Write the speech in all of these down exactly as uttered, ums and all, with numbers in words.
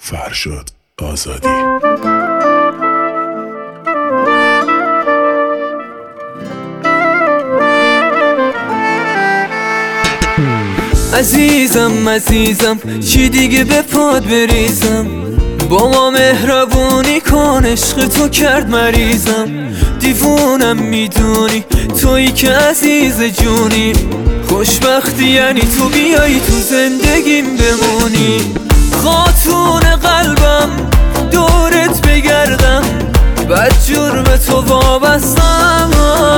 فرشاد آزادی. عزیزم عزیزم چی دیگه به پاد بریزم، با ما مهربونی کن، عشق تو کرد مریضم. دیوونم میدونی تویی که عزیز جونی، خوشبختی یعنی تو بیایی تو زندگیم بمونی. خاتون قلبم دورت بگردم، بد جرم تو وابستم.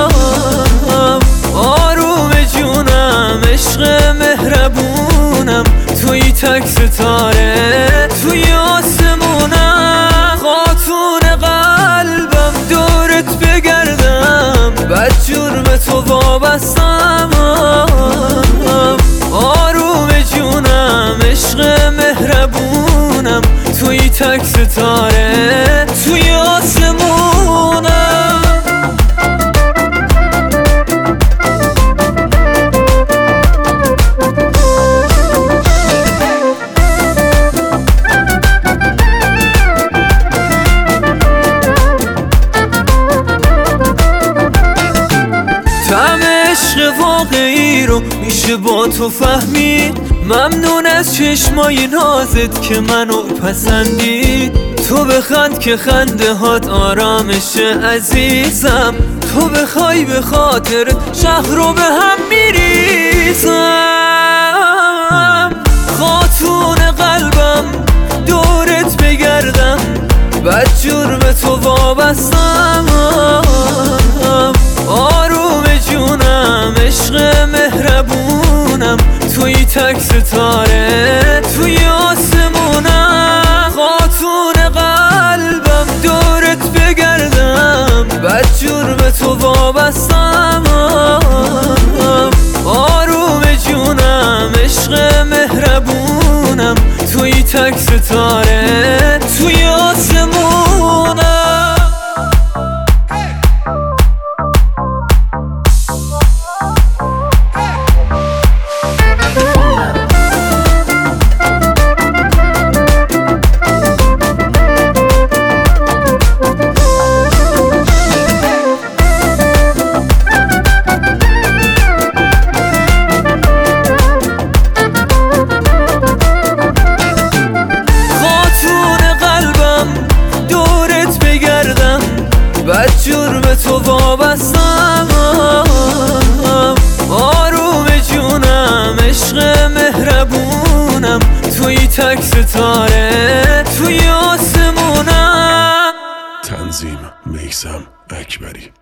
آروم جونم عشق مهربونم، توی تک ستاره توی آسمونم. خاتون قلبم دورت بگردم، بد جرم تو وابستم. آروم جونم عشق مهربونم، توی تک ستاره توی آسمونم. طعم عشق واقعی رو میشه با تو فهمید. ممنون از چشمای نازت که منو پسندید. تو بخند که خنده هات آرامشه عزیزم، تو بخوای به خاطر شهر رو به هم میریزم. خاتون قلبم دورت بگردم، بد جرم تو وابستم. آروم جونم عشق مهربونم، توی تک ستاره توی آسمونم. خاتون قلبم دورت بگردم، بد جرم تو وابستم. آروم جونم عشق مهربونم، توی تک ستاره توی آسمونم. بد جرم تو وابستم. آروم جونم عشق مهربونم، توی تک ستاره توی آسمونم. تنظیم میثم اکبری.